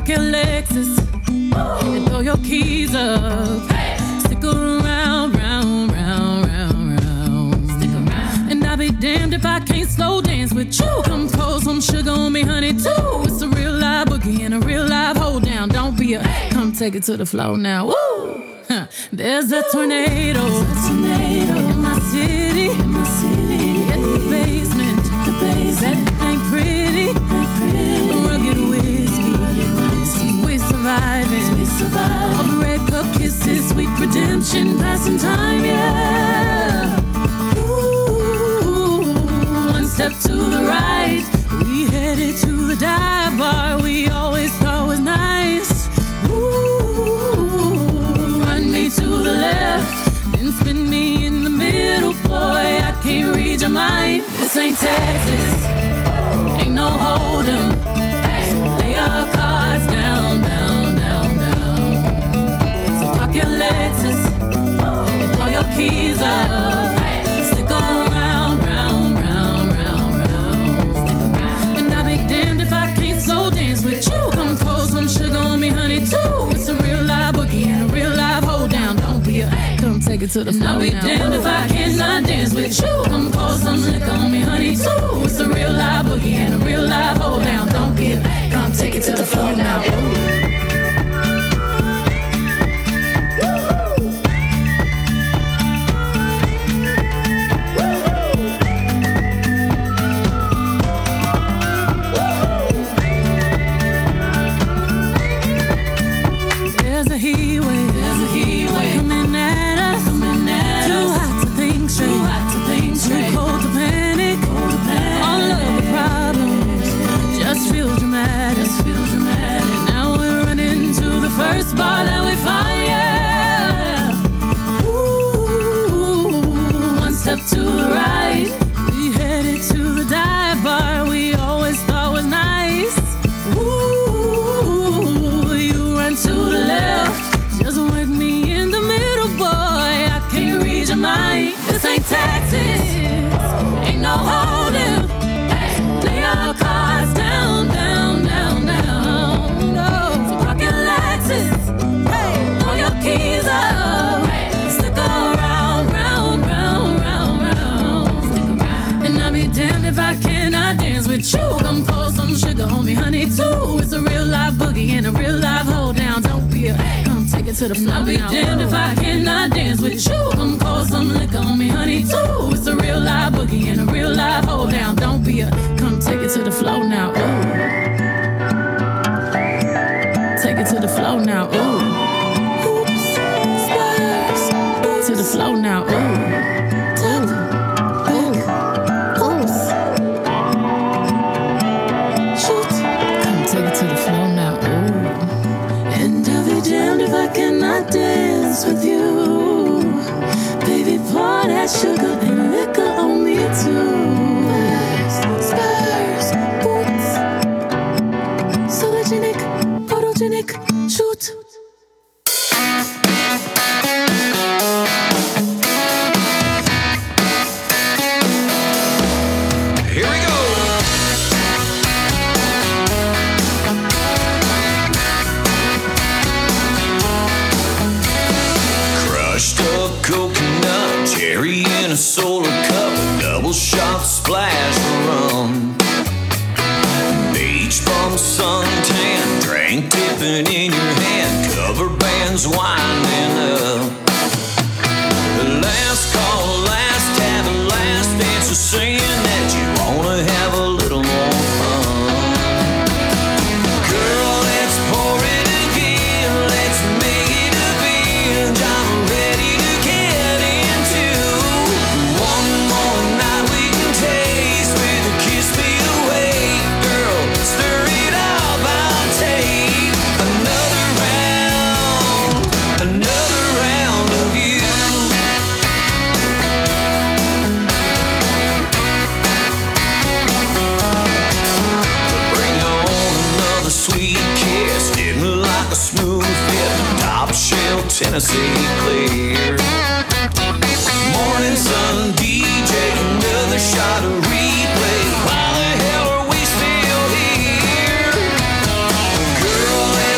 your Lexus and throw your keys up. Stick around, round, round, round, round. Stick around. And I'll be damned if I can't slow dance with you. Come pour some sugar on me, honey, too. It's a real live boogie and a real live hold down. Don't be a come take it to the floor now. Woo! There's a tornado in my city. At the basement, that ain't pretty. Rugged whiskey, we surviving. All the red cup kisses, sweet redemption, passing time, yeah. Ooh, one step to the right, we headed to the dive bar we always thought was nice. Run me to the left, then spin me in the middle, boy, I can't read your mind. This ain't Texas, ain't no hold'em. Lay your cards down, down, down, down. So park your Lexus and throw your keys up. Stick around, round, round, round, round. And I'll be damned if I can't slow dance with you. Come pour some sugar on me, honey, too. It's a real live boogie and a real live hold down. Don't be a come take it to the floor now. I'll be damned if I cannot dance with you. Come pour some liquor on me, honey, too. It's a real live boogie and a real live hold down. Don't be a come take it to the floor now. First bar that we find, yeah. Ooh, one step to the right, we headed to the dive bar we always thought was nice. Ooh, you run to the left, just work me in the middle, boy, I can't read your mind. This ain't Texas, ain't no hold'em. Lay your cards down, down, down, down. No, so park your Lexus, throw your keys up. Stick around, round, round, round, round. And I'll be damned if I cannot dance with you. Come pour some sugar on me, honey, too. It's a real live boogie and a real live hold down. Don't be a come take it to the floor. I'll be damned if I cannot dance with you. Come pour some liquor on me, honey, too. It's a real live boogie and a real live hold down. Don't be a come take it to the floor now. Ooh. Take it to the floor now. Ooh. Oops. Spurs. To the floor now. Ooh. Dance with you, baby, pour that sugar and liquor on me too. Spurs, boots, sologenic, photogenic, shoot. In a solar cup, a double shot splash of rum. Beach bum suntan, drink dipping in your hand, cover bands winding up. The last call, last tab, and last answer saying that you wanna have a little more fun. Girl, let's pour it again, let's make it a binge. I'm ready to get into one more night we can taste with a kiss me away. Girl, stir it up, I'll take another round of you. Bring on another sweet kiss, hit me like a smooth hit, top shelf Tennessee clear. Morning sun DJ, another shot of replay. Why the hell are we still here? Girl,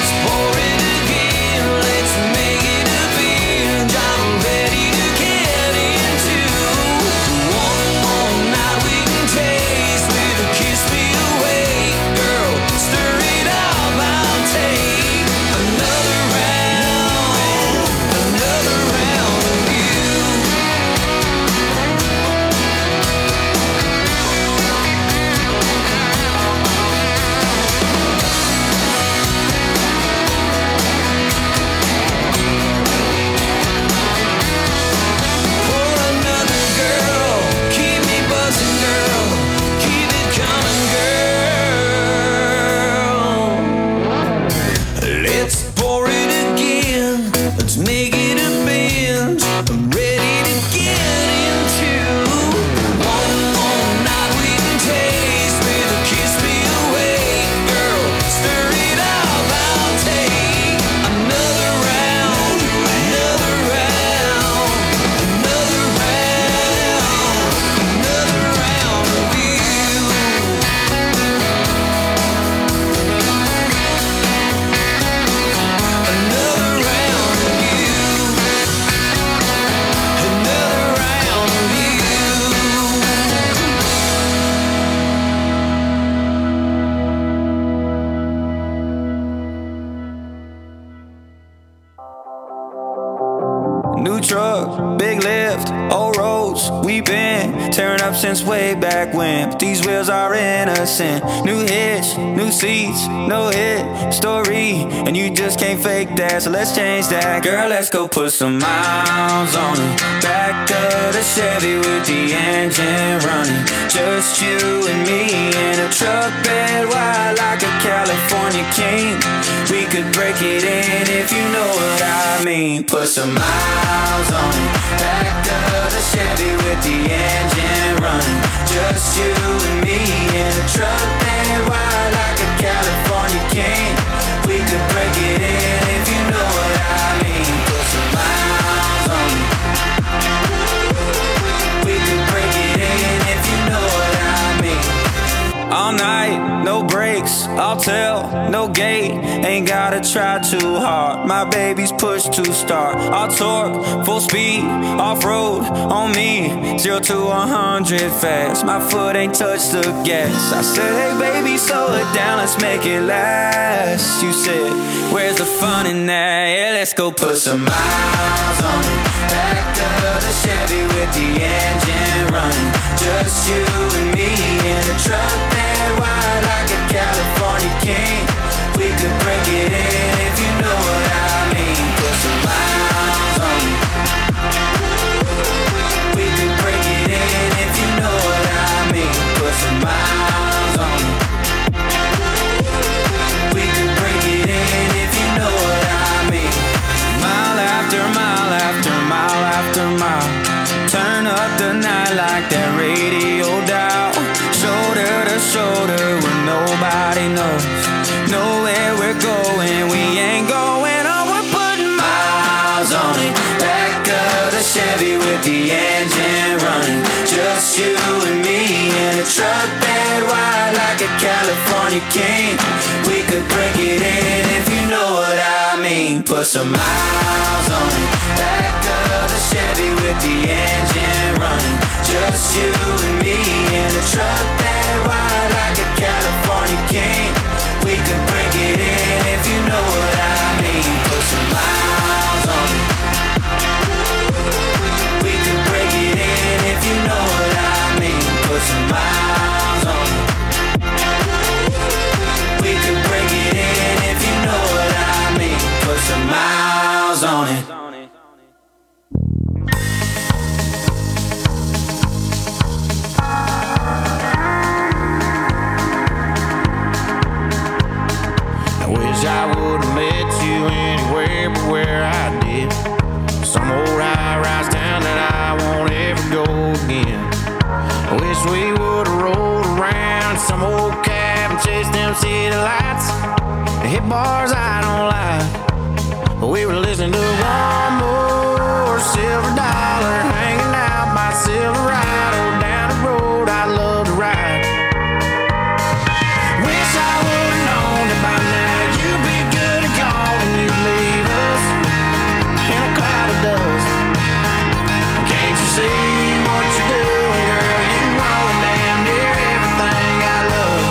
roads we've been tearing up since way back when. But these wheels are innocent. New hitch, new seats, no hit story, and you just can't fake that. So let's change that. Girl, let's go put some miles on it. Back of the Chevy with the engine running. Just you and me in a truck bed wide like a California king. We could break it in if you know what I mean. Put some miles on it. Back of the Chevy with the engine running. Just you and me in a truck bed wide like a California king. We could break it in if you know what I mean. Put some miles on it. We could break it in if you know what I mean. All night, no brakes, I'll tell, no gate. Ain't gotta try too hard. My baby's push to start. I'll torque, full speed, off-road on me. 0 to 100 fast. My foot ain't touched the gas. I said, hey baby, slow it down, let's make it last. You said, where's the fun in that? Yeah, let's go put some miles on it. Back of the Chevy with the engine running. Just you and me in a truck bed wide like a California king. We could break it in if you know what I mean. Put some miles on it. We could break it in if you know what I mean. Put some miles on it. We could break it in if you know what I mean. Mile after mile after mile after mile. Turn up the night like that radio dial. Shoulder to shoulder when nobody knows. Know where we're going, we ain't going on. We're putting miles on it. Back of the Chevy with the engine running. Just you and me in a truck bed wide like a California king. We could break it in if you know what I mean. Put some miles on it. Back of the Chevy with the engine running. Just you and me in a truck bed wide like a California king. We could break it in if you know what I mean. Put some miles on it. We could break it in if you know what I mean. Put some miles on it. We could break it in if you know what I mean. Put some miles on it. I would've met you anywhere but where I did. Some old high-rise town that I won't ever go again. I wish we would've rolled around some old cab and chased them city lights and hit bars I don't like. But we were listening to one more Silver Dollar, hanging out by Silverado down the road I love to ride. Wish I would've known that by now you'd be good and gone and you'd leave us in a cloud of dust. Can't you see what you're doing, girl? You're wrong damn near everything I love.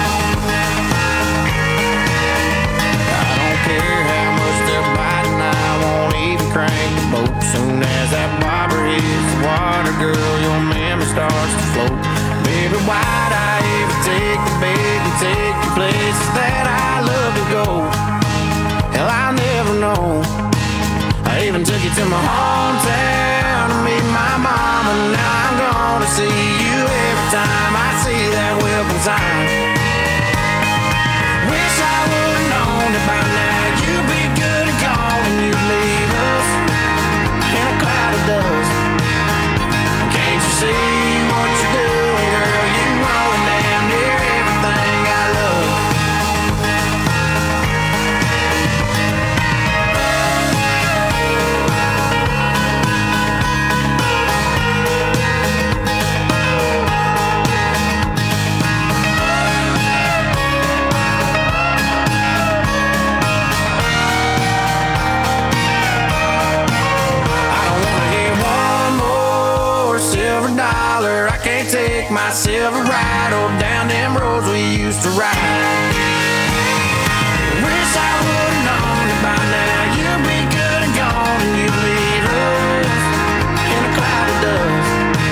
I don't care how much they're biting, I won't even crank the boat. Soon as that bobber hits the water, girl, your memory starts to float. Baby, why'd I ever take the bait and take you places that I love to go? Hell, I'll never know. I even took you to my hometown to meet my mom, and now I'm gonna see you every time I see that welcome sign. Wish I would've known that by now you'd be good and gone and you'd leave us in a cloud of dust. Can't you see what you're doing, girl? You're wrong damn near everything I love. Take my Silverado down them roads we used to ride. Wish I would've known that by now you'd be good and gone and you'd leave us in a cloud of dust.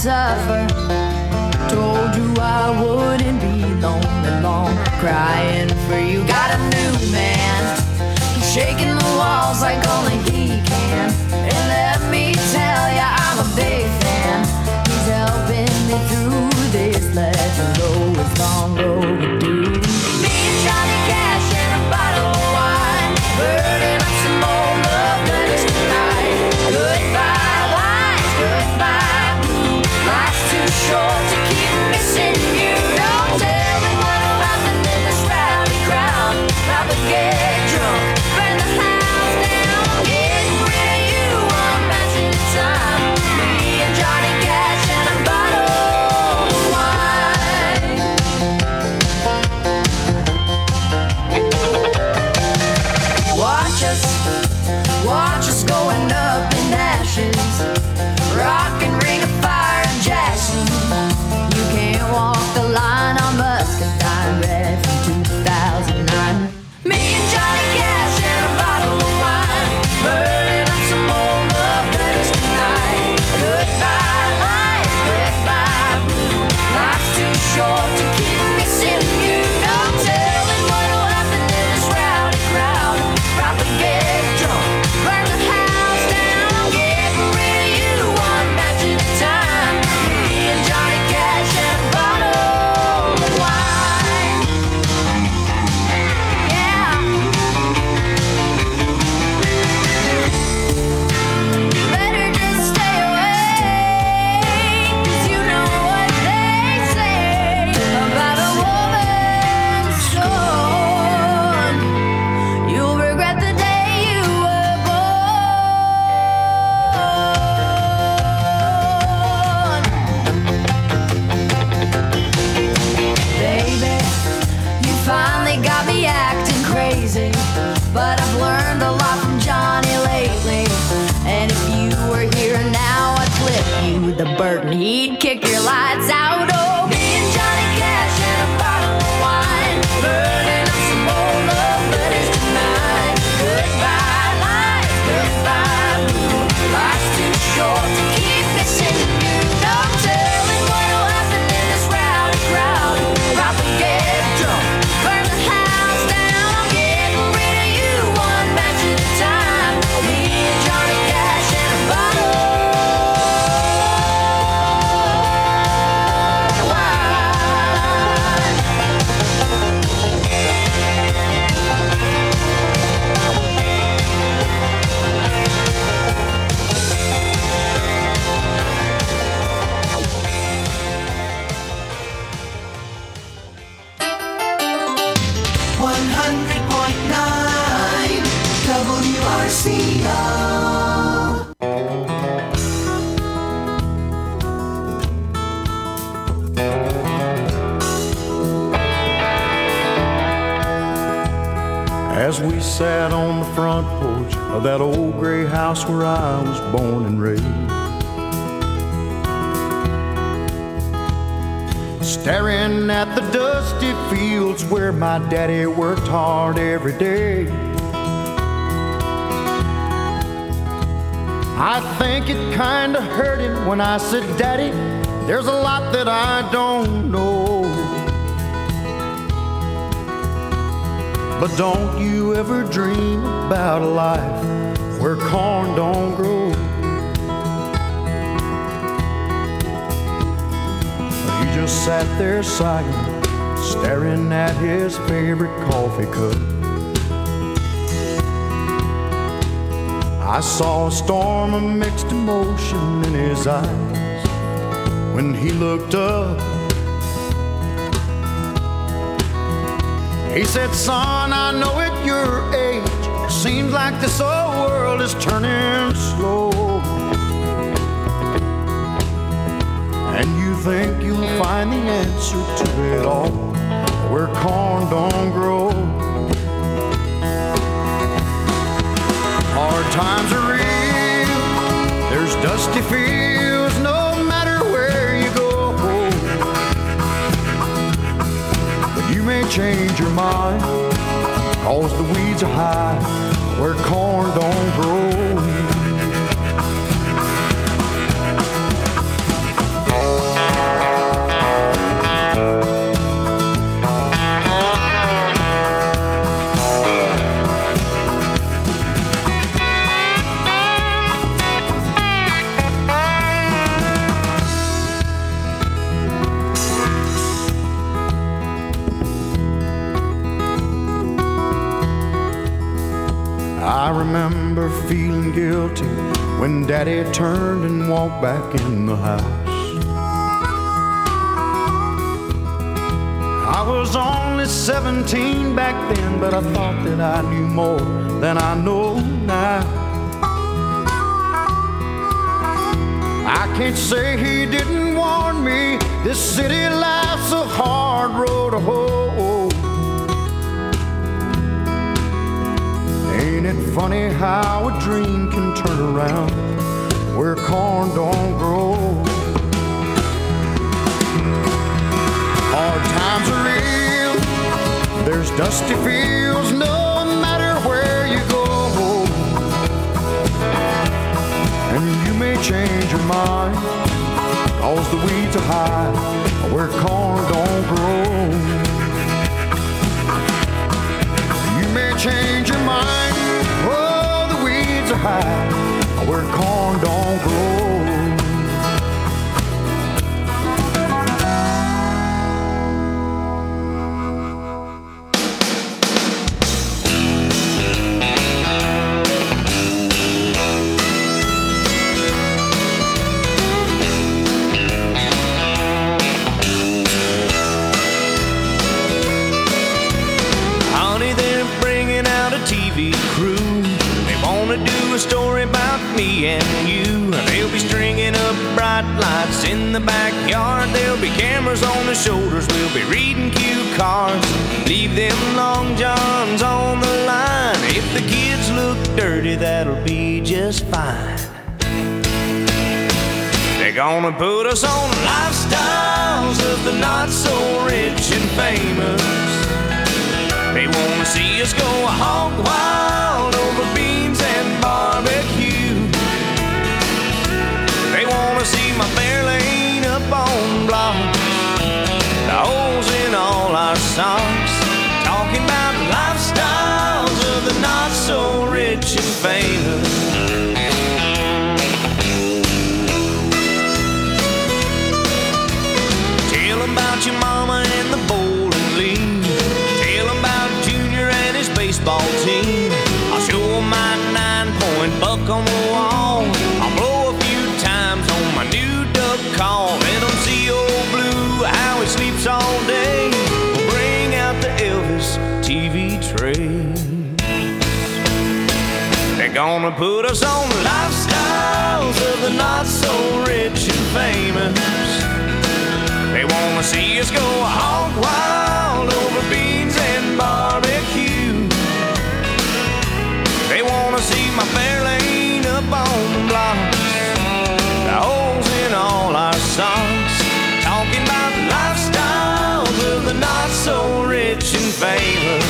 suffer. Told you I wouldn't be lonely long, crying for you. Got a new man, he's shaking the walls like only he can. And let me tell ya, I'm a big fan. He's helping me through this. Let go, it's long overdue. Me and Johnny Cash and a bottle of wine, burning up some old love letters tonight. Goodbye lines, goodbye blue. Life's too short to keep missing you. Don't tell me what'll happen in this rowdy crowd. Probably get drunk, burn the house down. Getting rid of you one match at a time. Me and Johnny Cash and a bottle of wine. Watch us going up in ashes. Rock and Ring of Fire and Jackson. You can't walk the line on Muscadine Red from 2009. Me and Johnny Cash and a bottle of wine, burning up some old love letters tonight. Goodbye life, goodbye blue. Life's too short to keep missing you. Don't tell me what'll happen in this rowdy crowd. Probably get drunk, burn the house down. I'm getting rid of you one match at a time. Me and Johnny Cash and a bottle of wine. Yeah. Better just stay away, 'cause you know what they say about a woman's scorn. You'll regret the day you were born. Baby, you finally got me acting crazy, but I've learned a lot from Johnny lately. And if you were here now, I'd flip you the bird and he'd kick your lights out. Oh, me and Johnny Cash and a bottle of wine, burning up some old love letters tonight. Goodbye life, goodbye blue. Life's too short to keep missing you. Don't tell me what'll happen in this rowdy crowd. Probably get drunk, burn the house down. I'm getting rid of you one match at a time. Me and Johnny Cash and a bottle of wine. As we sat on the front porch of that old gray house where I was born and raised, staring at the dusty fields where my daddy worked hard every day, I think it kinda hurt him when I said, Daddy, there's a lot that I don't know. But don't you ever dream about a life where corn don't grow. He just sat there silent, staring at his favorite coffee cup. I saw a storm of mixed emotion in his eyes when he looked up. He said, son, I know at your age, it seems like this old world is turning slow. And you think you'll find the answer to it all where corn don't grow. Hard times are real, there's dusty fields no matter where you go. But you may change your mind, cause the weeds are high where corn don't grow. I remember feeling guilty when Daddy turned and walked back in the house. I was only 17 back then, but I thought that I knew more than I know now. I can't say he didn't warn me, this city life's a hard road to hoe. Ain't it funny how a dream can turn around where corn don't grow? Hard times are real, there's dusty fields no matter where you go. And you may change your mind, cause the weeds are high where corn don't grow. You may change your mind, oh, the weeds are high where corn don't grow. Story about me and you. They'll be stringing up bright lights in the backyard. There'll be cameras on the shoulders. We'll be reading cue cards. Leave them long johns on the line. If the kids look dirty, that'll be just fine. They're gonna put us on lifestyles of the not so rich and famous. They wanna see us go hog wild over beans and barbecue. They wanna see my bare lane up on blocks, the holes in all our socks. Talking about lifestyles of the not so rich and famous. Tell them about your mama and the bowling league. Tell them about Junior and his baseball team. I'll show them my 9-point buck on the wall. I'll blow a few times on my new duck call. Let them see old Blue, how he sleeps all day. We'll bring out the Elvis TV trays. They're gonna put us on lifestyles of the not so rich and famous. They wanna see us go hog wild over beans and barbecue. They wanna see my fair lane up on the blocks, the holes in all our socks. Talking about lifestyles of the not so rich and famous.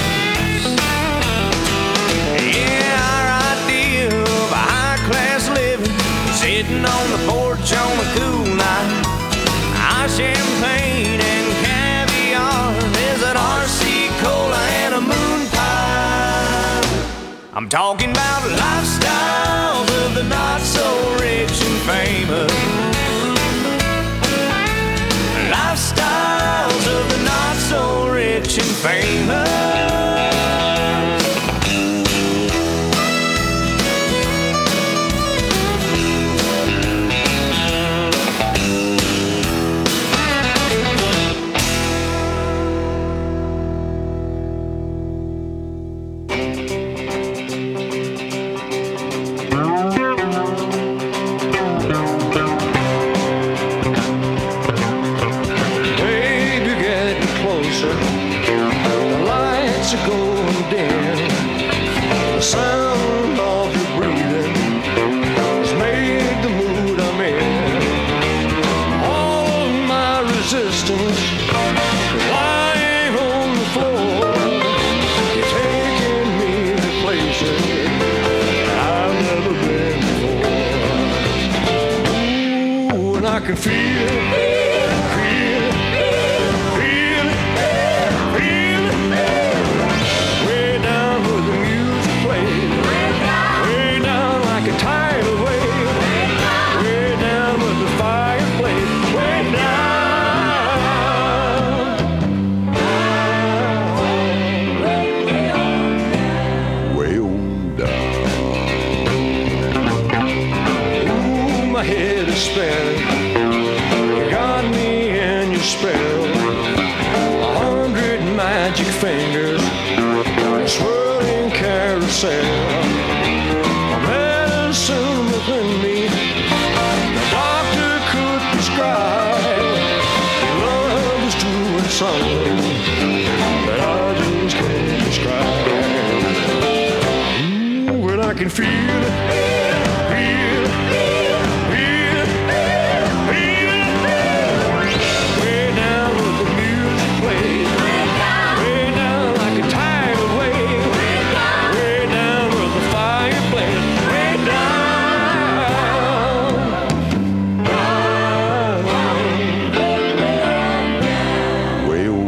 Yeah, our idea of a high-class living, sitting on the porch on a cool night. Champagne and caviar, there's an RC cola and a moon pie. I'm talking about lifestyles of the not so rich and famous. Lifestyles of the not so rich and famous. I can feel it, feel it, feel it, feel it. Way down where the music plays, way down like a tidal wave, way down where the fireplace, way down, way on down. spin. You got me in your spell. 100 magic fingers, swirling carousel. Medicine within me, the doctor could prescribe. Love is doing something that I just can't describe. When I can feel it, feel it, feel it, feel it. Way down with the music plays. Way down like a tidal wave. Way down with the fire blaze. Way down, way on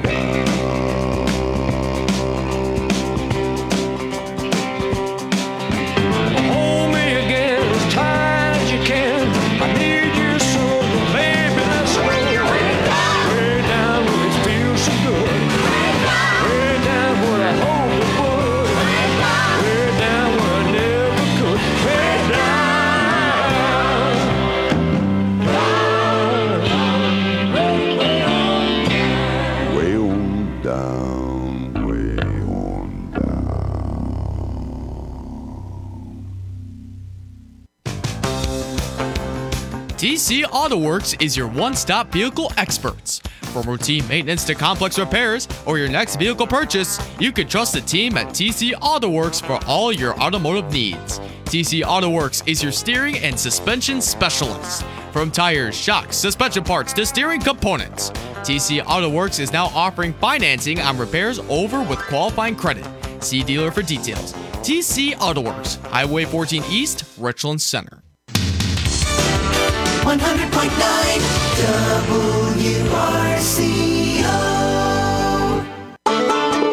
Hold me again as tight as you can. I need you so, baby, let's go. Way down where it feels so good. Way down where I hope it would. Way down where I never could. Way down. Way on down, way on down. TC Auto Works is your one-stop vehicle experts. From routine maintenance to complex repairs or your next vehicle purchase, you can trust the team at TC Auto Works for all your automotive needs. TC Auto Works is your steering and suspension specialist. From tires, shocks, suspension parts to steering components, TC Auto Works is now offering financing on repairs over with qualifying credit. See dealer for details. TC Auto Works, Highway 14 East, Richland Center. 100.9 WRCO.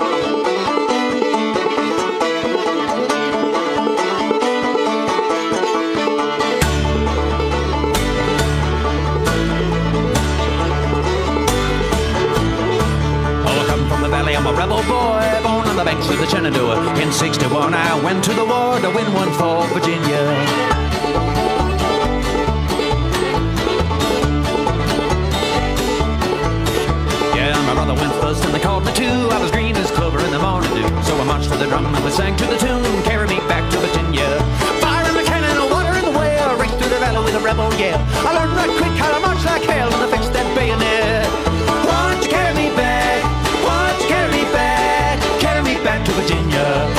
Oh, I come from the valley, I'm a rebel boy, born on the banks of the Shenandoah. In '61 I went to the war to win one for Virginia. My brother went first and they called me too. I was green as clover in the morning dew. So I marched to the drum and we sang to the tune. Carry me back to Virginia. Fire in the cannon, water in the well. Race through the valley with a rebel yell. I learned right quick how to march like hell when I fixed that bayonet. Won't you carry me back? Won't you carry me back? Carry me back to Virginia.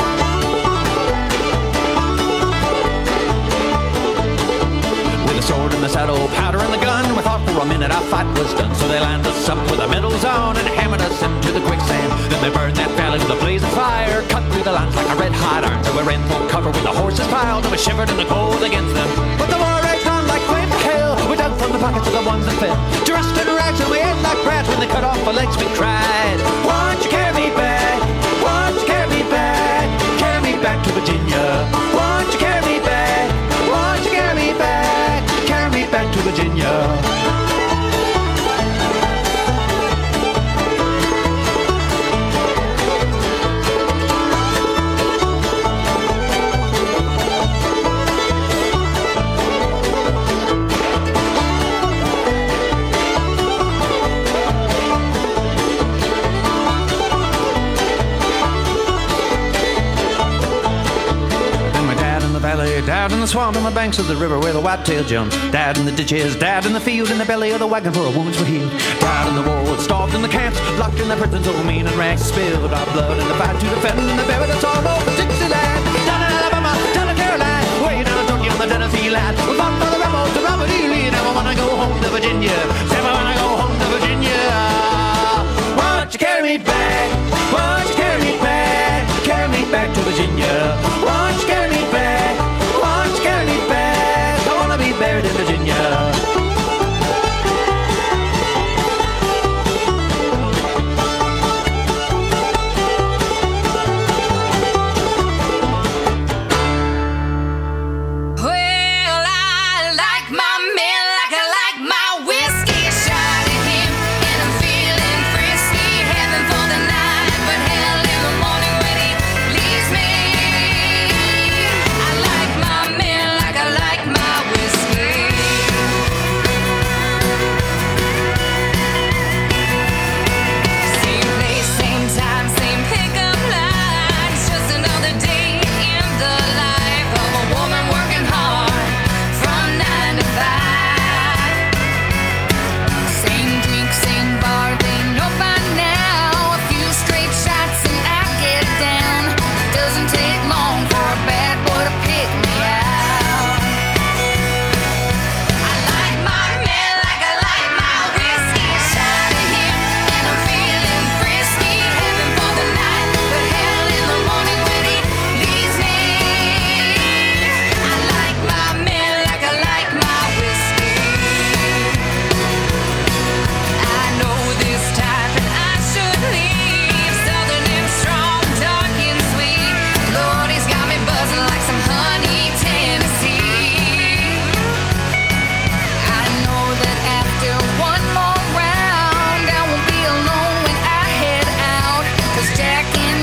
Sword in the saddle, powder in the gun. We thought for a minute our fight was done. So they lined us up with our medals on and hammered us into the quicksand. Then they burned that valley with a blaze of fire, cut through the lines like a red hot iron. So we ran for cover with the horses piled and we shivered in the cold against them. But the war raged on like flame from hell. We dug from the pockets of the ones that fell, dressed in rags and we ate like rats. When they cut off our legs we cried, won't you carry me back? Won't you carry me back? Carry me back to Virginia. Won't you carry me back? Won't you carry me back? Back to Virginia. Dad in the swamp on the banks of the river where the whitetail jumps. Dad in the ditches, dad in the field, in the belly of the wagon for our wounds were healed. Dad in the war, starved in the camps, locked in the prisons over mean and rags. Spilled our blood in the fight to defend and the buried us all over Dixieland. Down in Alabama, down in Carolina, way down in Georgia on the Tennessee line. We fought for the rebels to Robert E. Lee. Now I wanna go home to Virginia. Say I wanna go home to Virginia. Won't you carry me back? Won't you carry me back? Carry me back to Virginia. Won't you carry me back? Won't you carry me back? I wanna be buried in Virginia.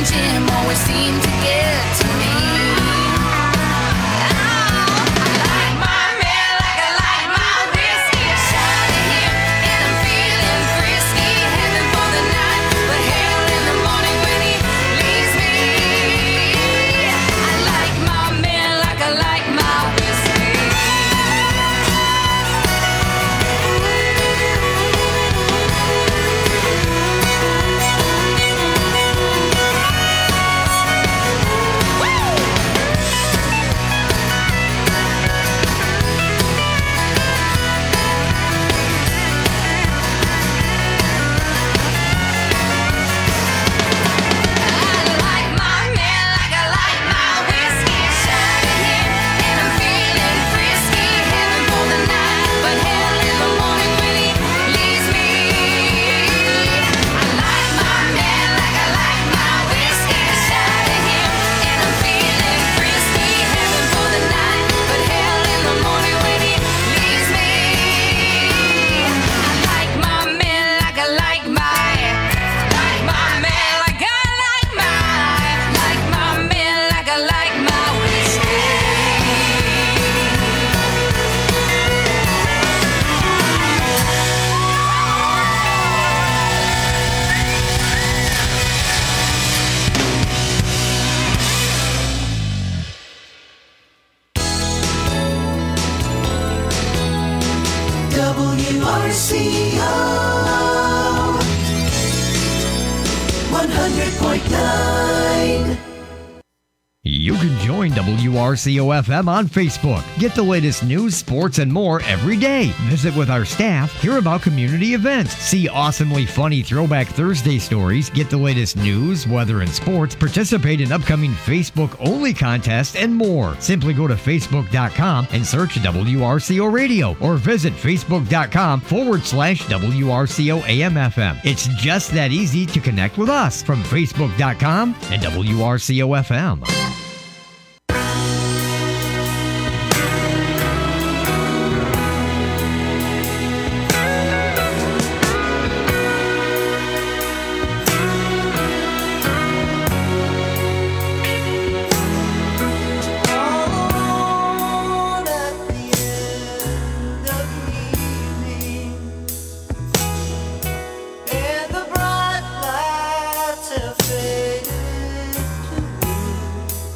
gym always seemed to get to me. WRCO 100.9. You can join WRCO FM on Facebook. Get the latest news, sports, and more every day. Visit with our staff, hear about community events, see awesomely funny Throwback Thursday stories, get the latest news, weather, and sports, participate in upcoming Facebook-only contests, and more. Simply go to Facebook.com and search WRCO Radio or visit Facebook.com/WRCO AM/FM. It's just that easy to connect with us from Facebook.com and WRCO FM. And the bright lights have faded to blue.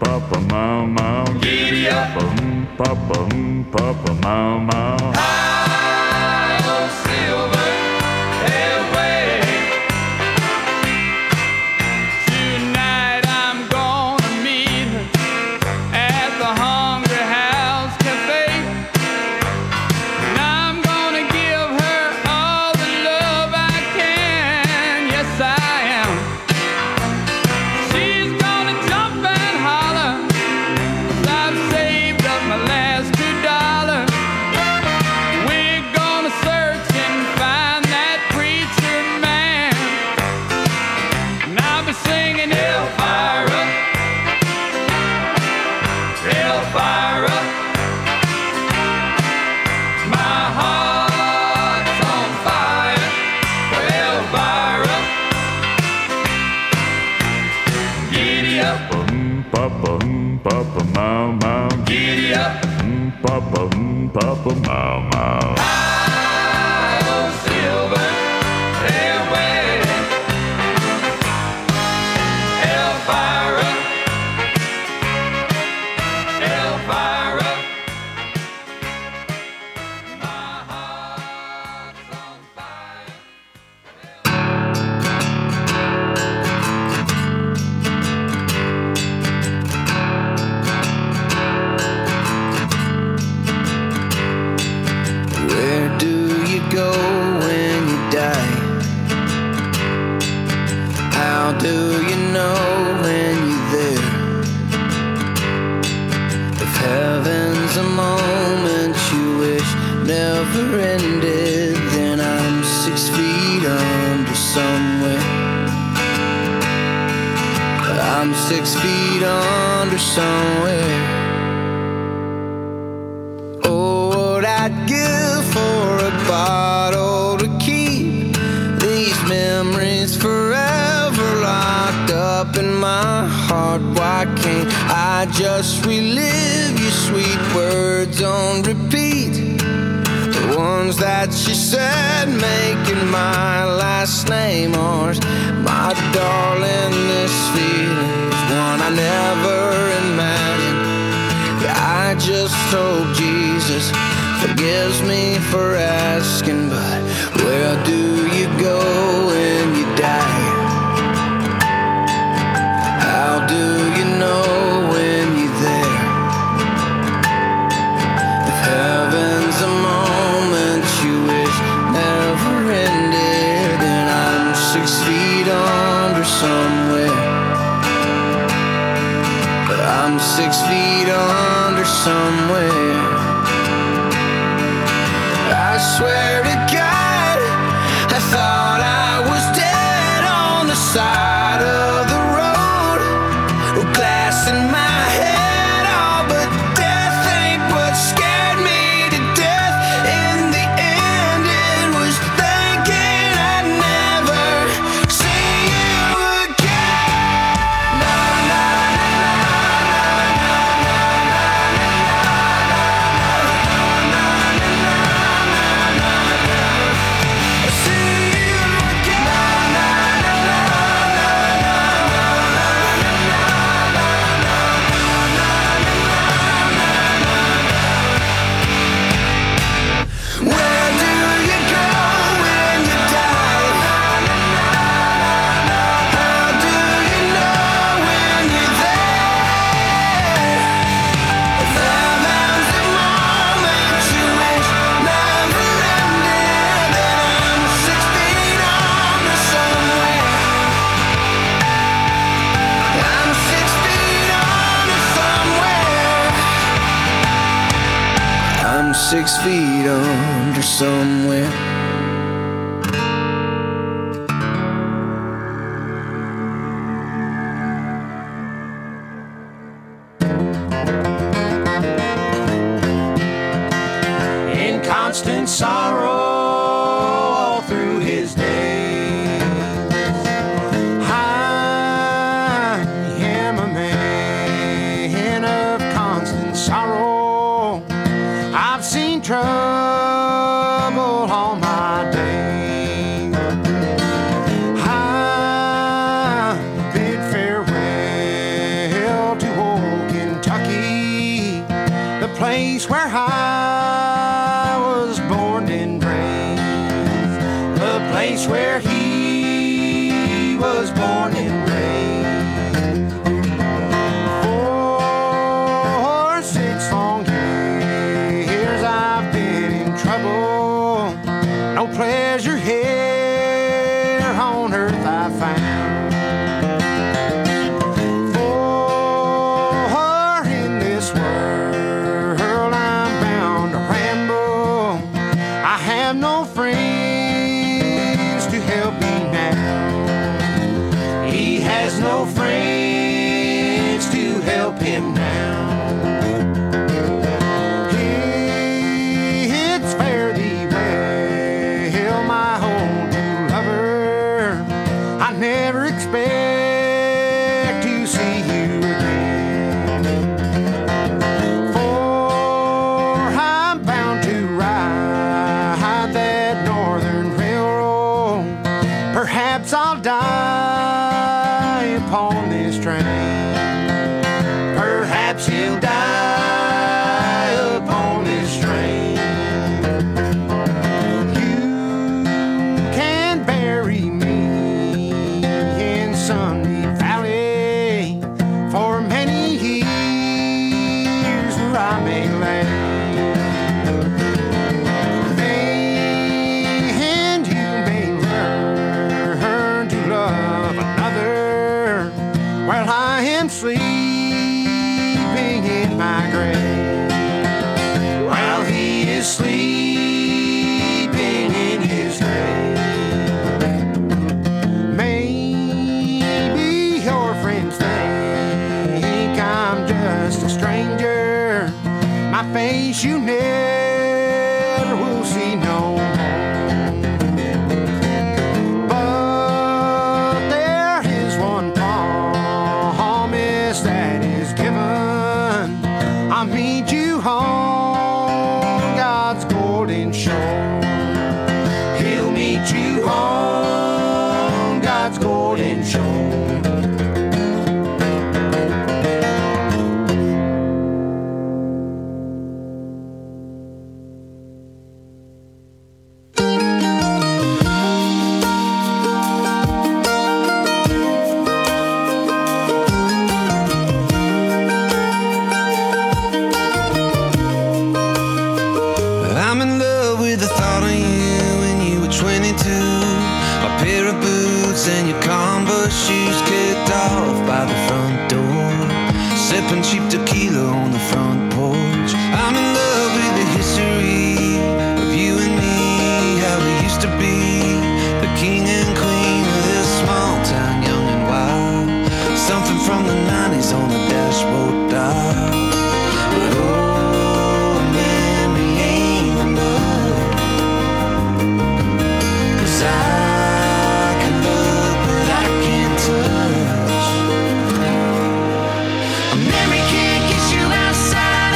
papa, mau, mau. Giddy up, papa, mau, mau. High on silver airway. Tonight I'm gonna meet her at the Hungry House Cafe. And I'm gonna give her all the love I can. Yes, I am. She's gonna jump and holler, 'cause I've saved up my last $2. We're gonna search and find that preacher man. And I'll be singing Elvira, Elvira. My heart's on fire for Elvira. Giddy up, Papa, mau, mau. giddy up. Papa, mau, mau. High on silver airway. Elvira, Elvira. My heart's on fire. Where do you go when you die? How do you know when you're there? If heaven's a moment you wish never ended, then I'm 6 feet under somewhere. I'm 6 feet under somewhere. Oh, what I'd give for a bottle to keep these memories forever locked up in my heart. Why can't I just relive your sweet words on repeat? The ones that she said, making my last name ours. My darling, this feeling's one I never imagined. I just hope Jesus forgives me for asking, but where do you go when you die? How do you know when you're there? If heaven's a moment you wish never ended, then I'm 6 feet under somewhere. But I'm 6 feet under somewhere. I swear to God, I thought I was dead on the side of the road. With glass in my head, oh, but death ain't what scared me to death. In the end, it was thinking I'd never see you again. Na, na, where do you go when you die? How do you know when you're there? If heaven's a moment you wish never ended, then I'm 6 feet under somewhere. I'm 6 feet under somewhere. I'm 6 feet under somewhere. In constant sorrow all through his days, I am a man of constant sorrow. I've seen trouble all my place where he was born and raised. For 6 long years I've been in trouble. No pleasure here on earth I found. For in this world I'm bound to ramble. I have no friends to help me now. He has no friends to help him now. It's fare thee well, my old new lover. I never expect to see you again. For I'm bound to ride that northern railroad. Perhaps I'll die upon this train. Perhaps he'll die upon this train. You can bury me in Sunny Valley for many years where I may lay. And you may learn to love another while I am sleeping in my grave. While he is sleeping in his grave. Maybe your friends think I'm just a stranger. My face you never will see no more. But there is one promise that is given. I'll meet you on God's golden shore. He'll meet you on God's golden shore. I'm in love with the thought of you when you were 22. A pair of boots and your Converse shoes kicked off by the front door. Sipping cheap tequila on the front porch. I'm in love with the history of you and me. How we used to be the king and queen of this small town, young and wild. Something from the 90s on the dashboard dial. But oh, memory ain't enough. 'Cause I can look but I can't touch. A memory can't get you outside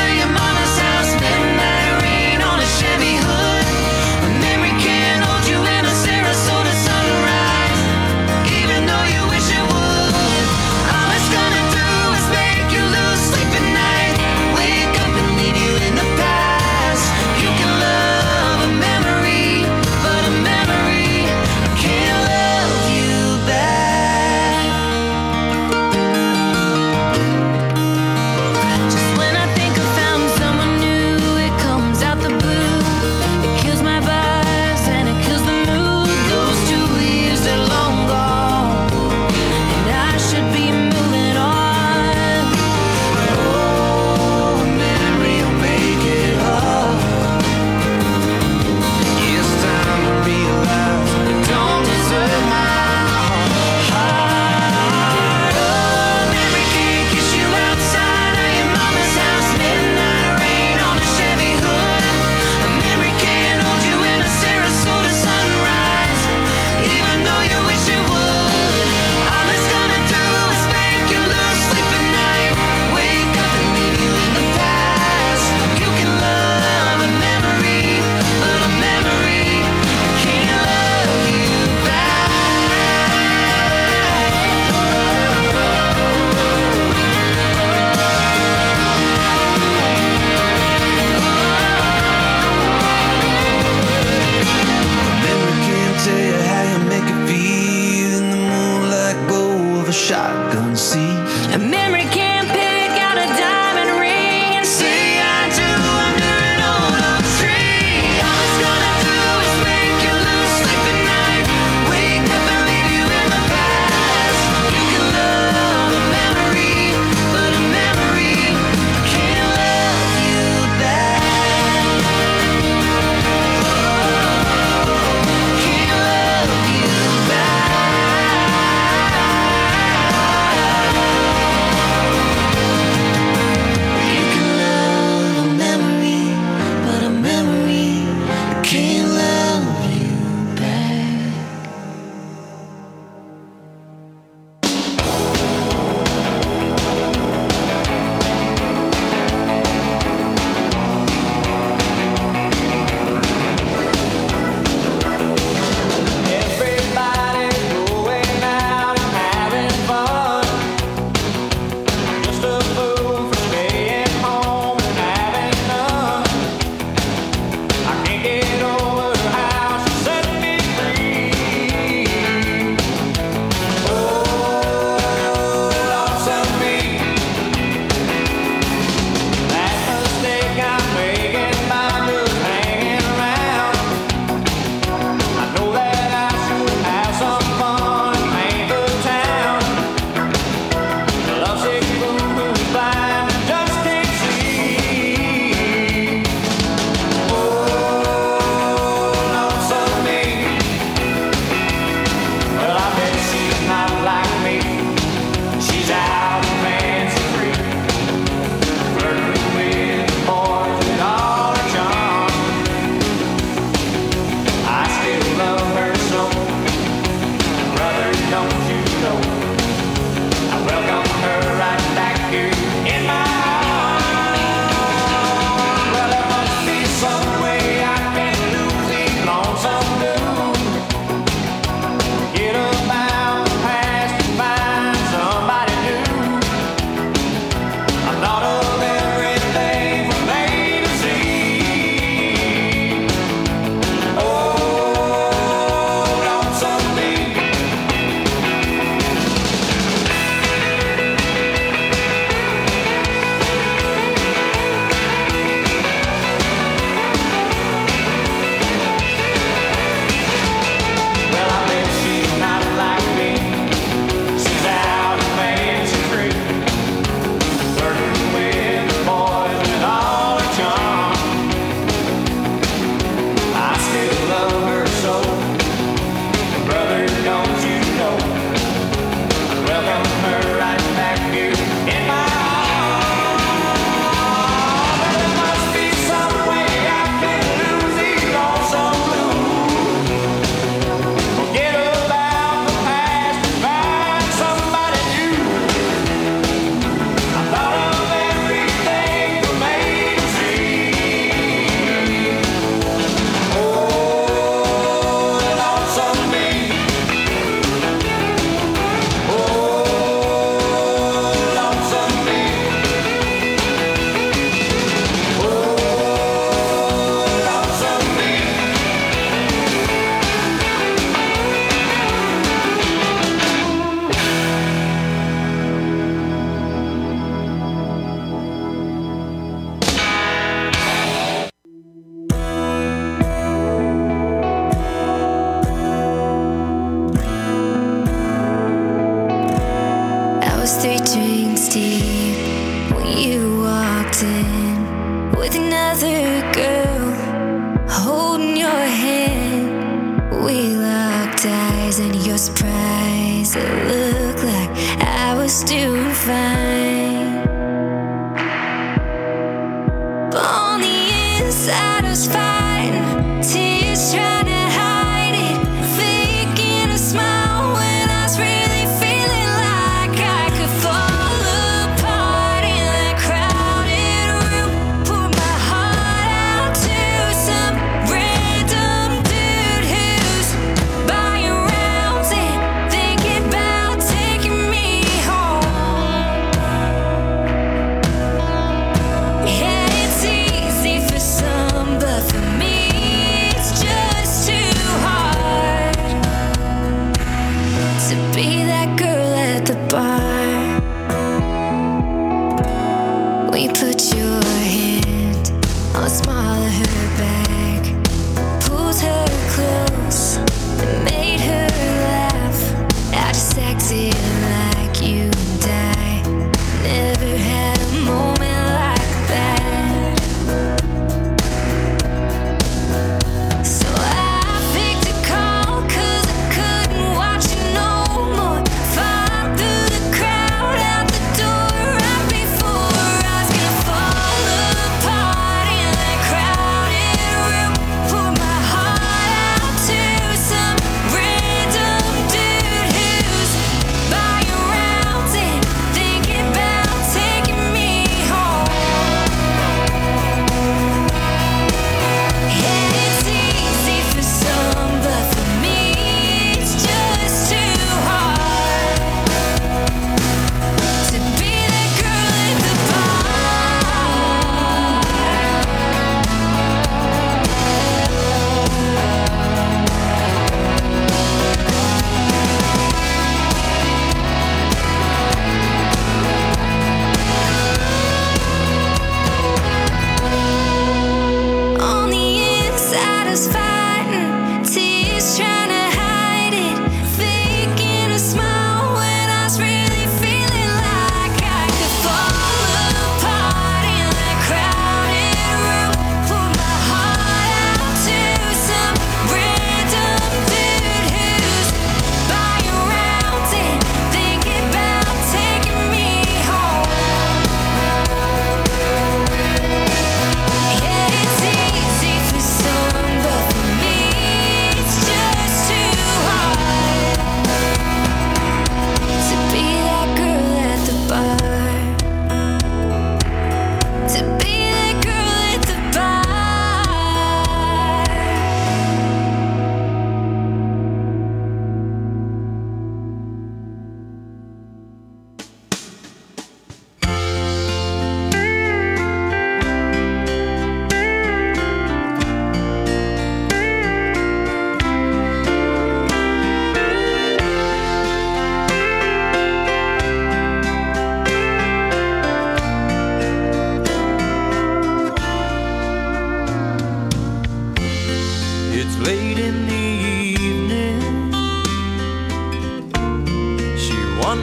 see. A memory can't pick out a diamond ring and say I do under an old tree. All it's gonna do is make you lose sleep at night. Wake up and leave you in the past. You can love a memory, but a memory can't love you back. Can't love you back. You can love a memory, but a memory can't love you back. Everybody's going out and having fun. Just a fool for staying home and having none. I can't get over how she set me free. Oh, lonesome me. That mistake I'm making by just hanging around. I know that I should have some fun and paint the town. The lovesick fool who's blind and just can't see. Oh, lonesome me. Well, I bet she's not like me. She's out and fancy free, flirting with boys with all her charm. I still love her so, brother, don't you know? I welcome her right back here in my arms. Well, there must be some way I can lose these lonesome blues. Forget about the past and find somebody new. I thought of everything from A to Z. Oh, lonesome me. Well, I bet she's not like me. She's out and fancy free, flirting with the boys with all her charm. I still love her so, brother, don't you know? I welcome her right back here in my arms. Well, there must be some way I can lose these lonesome blues. Forget about the past and find somebody new. I thought of everything from A to Z. Oh, lonesome me. Oh, lonesome me. Oh, lonesome me. I was 3 drinks deep when you walked in with another girl holding your hand. We locked eyes and your surprise, it looked like I was doing fine. But on the inside I was fighting tears, trying to hide it, faking a smile when I was really feeling like I could fall apart in that crowded room. Pour my heart out to some random dude who's buying rounds and thinking about taking me home. Yeah, it's easy for some, but for me it's just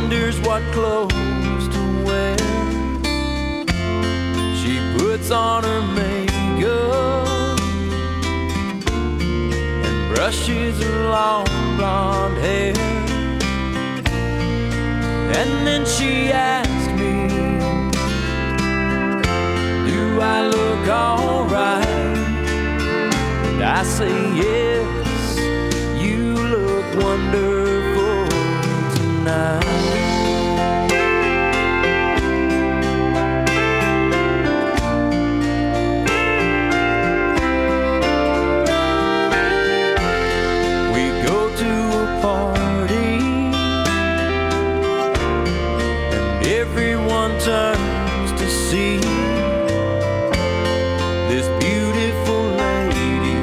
wonders what clothes to wear. She puts on her makeup and brushes her long blonde hair. And then she asks me, do I look alright? And I say yes, you look wonderful tonight. We go to a party and everyone turns to see this beautiful lady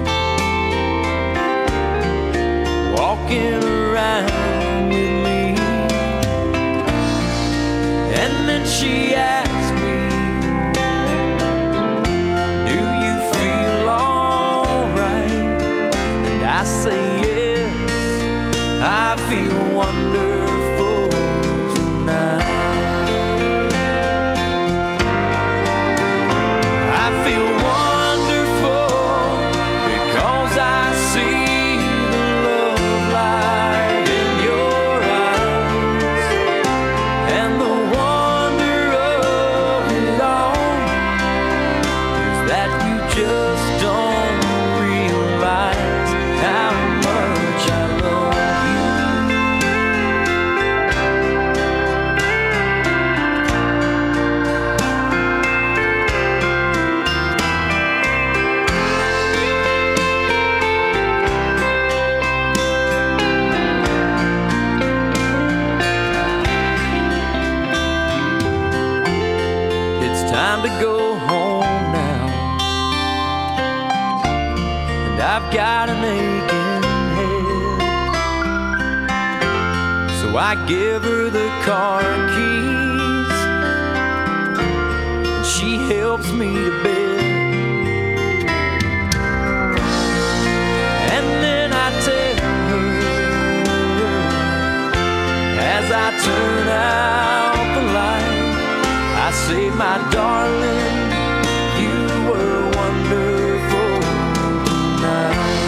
walking around with me. And then she asked me, do you feel alright? And I say yes, I feel wonderful tonight. I feel wonderful because I see the love light in your eyes. And the wonder of it all is that you just don't realize how much I love you. It's time to go home now, and I've got an aching head. So I give her the car keys, and she helps me to bed. And then I tell her, as I turn out the light, I say, my darling, you were wonderful tonight.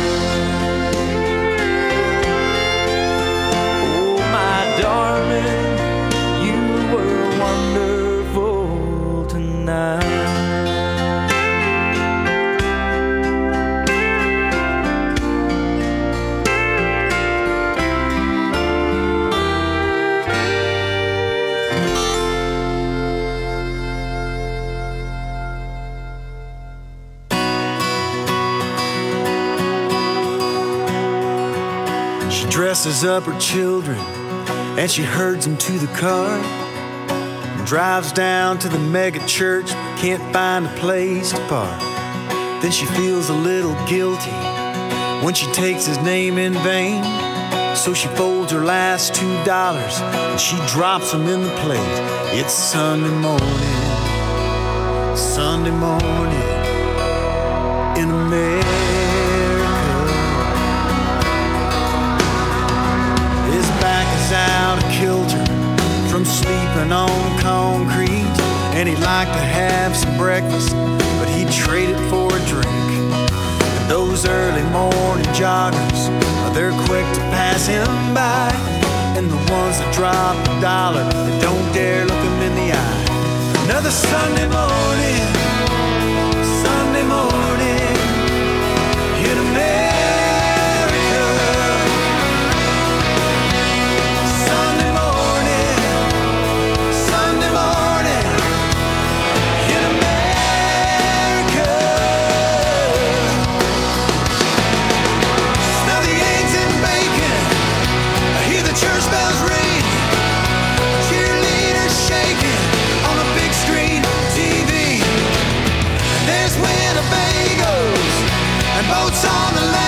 Oh, my darling, you were wonderful tonight. She dresses up her children and she herds them to the car. Drives down to the mega church, but can't find a place to park. Then she feels a little guilty when she takes his name in vain. So she folds her last $2 and she drops them in the plate. It's Sunday morning in America. His back is out of kilter from sleeping on concrete, and he'd like to have some breakfast, but he'd trade it for a drink. And those early morning joggers, they're quick to pass him by, and the ones that drop $1, they don't dare look him in the eye. Another Sunday morning in America. Boats on the lake.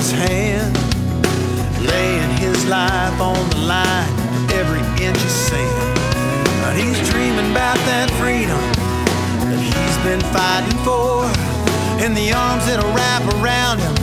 his hand, laying his life on the line for every inch of sand. But he's dreaming about that freedom that he's been fighting for, and the arms that'll wrap around him